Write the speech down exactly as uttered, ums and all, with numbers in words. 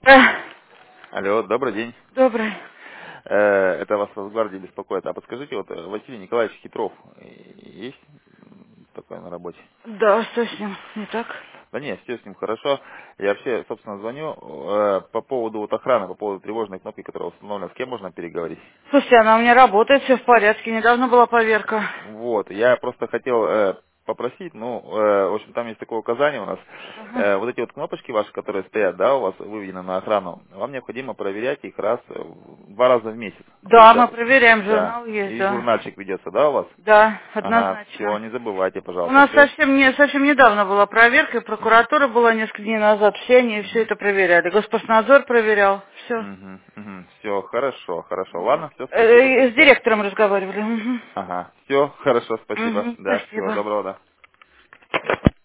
Да, Алло, добрый день. добрый. Э, Это вас Росгвардия беспокоит. А подскажите, вот э, Василий Николаевич Хитров э, есть м, такой на работе? Да, что с ним? Не так? Да нет, все с ним хорошо. Я вообще, собственно, звоню э, по поводу вот охраны, по поводу тревожной кнопки, которая установлена. С кем можно переговорить? Слушайте, она у меня работает, все в порядке. Недавно была поверка. Вот, я просто хотел э, попросить, ну, э, в общем, там есть такое указание у нас. Ага. Э, вот эти вот кнопочки ваши, которые стоят, да, у вас выведены на охрану, вам необходимо проверять их раз, э, в- два раза в месяц. То есть, Да, да, мы проверяем, да. журнал есть, И да. журнальчик ведется, да, у вас? Да, Ага, все, однозначно. не забывайте, У пожалуйста, нас все. совсем, не, совсем недавно была проверка, и прокуратура была несколько дней назад. Все они все это проверяли. Госпоснадзор проверял. Все. Все, хорошо, хорошо. Ладно, все, спасибо. С директором разговаривали. Мгм. Ага, все, хорошо, спасибо. Мгм, Да, всего спасибо. доброго, да.